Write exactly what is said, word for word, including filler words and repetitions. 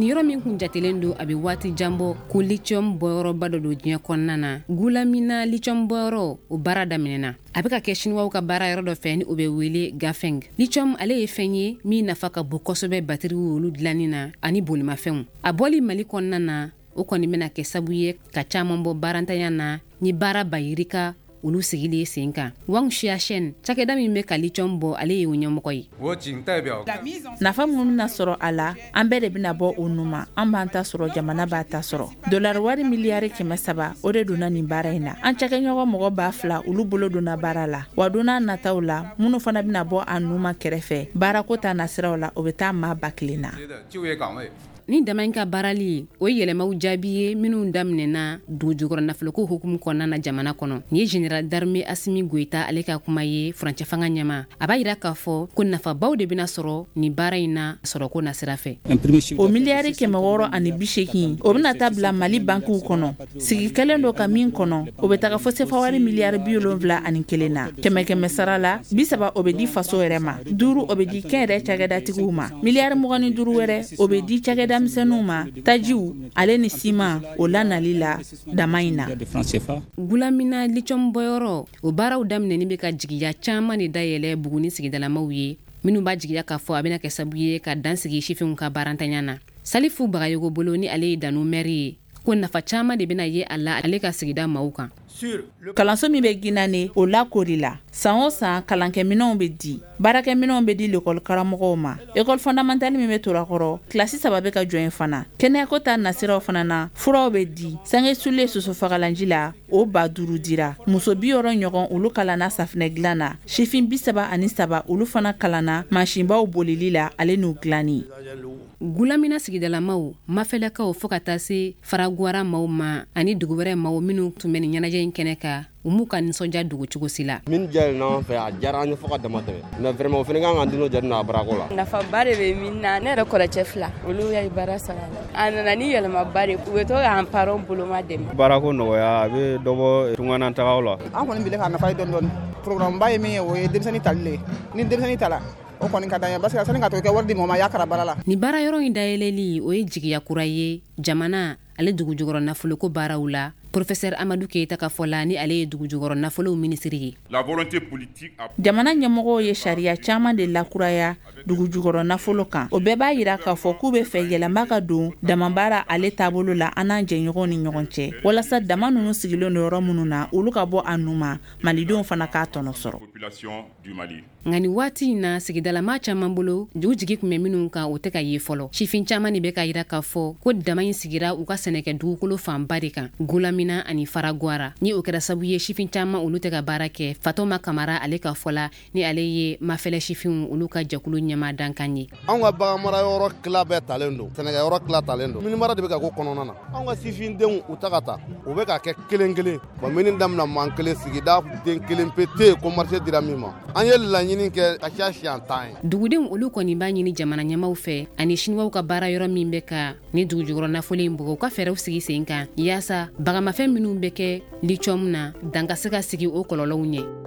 ni yɔrɔ min kun jatelen do a bɛ waati janbɔ ko lithium bɔyɔrɔba dɔ don diɲɛ kɔnɔna na. Gulamina lithium bɔyɔrɔ o baara daminɛna. A bɛ ka kɛ Chinois ka baara yɔrɔ dɔ fɛ ni o bɛ wele Gafeng. Lithium ale ye fɛn ye min nafa ka bon kosɛbɛ batteriw olu dilanni na ani bolimafɛnw. A bɔli Mali kɔnɔna na o kɔni bɛna kɛ sabu ye ka caman bɔ baarantanya na ni baara bayirika olu sigilen sen kan. Wang Xiaoshen cakɛda min bɛ ka lithium bɔ ale ye o ɲɛmɔgɔ ye. Nafa minnu bɛna sɔrɔ a la an bɛɛ de bɛna bɔ o numa an b'an ta sɔrɔ jamana b'a ta sɔrɔ. Dollar wari miliyari kɛmɛ saba o de donna nin baara in na. An cakɛɲɔgɔn mɔgɔ ba fila olu bolo donna baara la. Wa donna nataw la minnu fana bɛna bɔ a numa kɛrɛfɛ baarako ta nasiraw la o bɛ taa maa ba kelen na. Ni dama in ka baarali o yɛlɛmaw jaabi ye minnu daminɛna dugu jukɔrɔ nafoloko hukumu kɔnɔna na jamana kɔnɔ. Ni ye General d'armée Assimi Goïta ale ka kuma ye furancɛ fanga ɲɛma. A b'a yira k'a fɔ ko nafabaw de bɛna sɔrɔ ni baara in na sɔrɔko nasira fɛ. O miliyari kɛmɛ wɔɔrɔ ani bi seegin o bɛna taa bila Mali bankiw kɔnɔ. Sigi kelen dɔ ka min kɔnɔ o bɛ taga fɔ sefa wari miliyari bi wolonwula ani kelen na. Kɛmɛ kɛmɛ sara la bi saba o bɛ di faso yɛrɛ ma. Duuru o bɛ di kɛn yɛrɛ cakɛdatigiw ma. Miliyari mugan ni duuru wɛrɛ o bɛ di cakɛda denmisɛnninw ma tajiw ale ni siman o lanali la dama in na. Gulamina lithium bɔyɔrɔ o baaraw daminɛni bɛ ka jigiya caman de dayɛlɛ Buguni sigidalamaw ye minnu b'a jigiya k'a fɔ a bɛna kɛ sabu ye ka dansigi sifinw ka baarantanya na. Salifu Bagayogo bolo ni ale ye Danu maire ye ko nafa caman de bɛna ye a la ale ka sigida maaw kan. Kalanso min bɛ Ginane o lakori la san o san kalankɛminɛnw bɛ di baarakɛminɛnw bɛ di l'école karamɔgɔw ma. École fondamentale min bɛ Torakɔrɔ kilasi saba bɛ ka jɔ yen fana. Kɛnɛyako ta nasiraw fana na furaw bɛ di sange sulen sosofagalanji la o ba duuru dira. Muso bi wɔɔrɔ ɲɔgɔn olu kalanna safinɛ dilan na. Sifin bi saba ani saba olu fana kalanna masinbaw bolili la ale n'u dilanni. Gulamina sigidalamaw mafɛlɛkaw fo ka taa se Faraguwara maaw ma ani dugu wɛrɛ maaw minnu tun bɛ nin ɲɛnajɛ in kɛnɛ kan u m'u ka nisɔndiya dogo cogo si la. Min jɛlen n'an fɛ a diyara an ye fo ka dama tɛmɛ mais vraiment o fana kan ka dino jɛni n'a barako la. Nafaba de bɛ min na ne yɛrɛ kɔrɔcɛ fila olu ye baara sara la a nana ni yɛlɛmaba de u bɛ to k'an parents boloma dɛmɛ. Baarako nɔgɔya a bɛ dɔ bɔ tunganatagaw la. An kɔni bɛ ka nafa ye dɔɔni dɔɔni programme ba ye min ye o ye denmisɛnnin tali le ni denmisɛnnin tala o kɔni ka d'an ye parce que sani ka to kɛ wari di mɔgɔ ma y'a kara baara la. Ni baara yɔrɔ in dayɛlɛli o ye jigiya kura ye jamana ale dugu jukɔrɔ nafoloko baaraw la. Professeur Amadou Keita ka fɔ la ni ale ye dugu jukɔrɔ nafolow ministre ye. Jamana ɲɛmɔgɔw ye sariya caman de lakuraya dugu jukɔrɔ nafolo kan. O bɛɛ b'a yira k'a fɔ k'u bɛ fɛ yɛlɛma ka don damabaara ale taabolo la an n'an jɛɲɔgɔnw ni ɲɔgɔn cɛ walasa dama ninnu sigilen don yɔrɔ minnu na olu ka bɔ a numa malidenw fana k'a tɔnɔ sɔrɔ. Nka ni waati in na sigidalama caman bolo dugu jigi tun bɛ minnu kan o tɛ ka ye fɔlɔ. Sifin caman de bɛ ka yira k'a fɔ ko dama in sigira u ka sɛnɛkɛ dugukolo fanba de kan. Gulamina ani Faraguwara ni o kɛra sabu ye sifin caman olu tɛ ka baara kɛ. Fatoma Kamara ale ka fɔ la ni ale ye mafɛlɛ sifinw olu ka jɛkulu ɲɛmaa dankan ye. Anw ka bagan mara yɔrɔ tila bɛɛ talen don sɛnɛkɛ yɔrɔ tila talen don mini mara de bɛ ka ko kɔnɔna na. Anw ka sifindenw u ta ka taa u bɛ ka kɛ kelen kelen bon mini daminɛ man kelen sigida den kelen pe te ko marché dira min ma. An ye laɲini kɛ ka ca siyan tan ye. Dugudenw olu kɔni b'a ɲini jamana ɲɛmaaw fɛ ani Chinois ka baara yɔrɔ min bɛ ka ni dugu jukɔrɔ nafolo in bugɔ u ka fɛɛrɛw sigi sen kan yaasa bagamafɛn minnu bɛ kɛ lithium na dan ka se ka sigi o kɔlɔlɔw ɲɛ.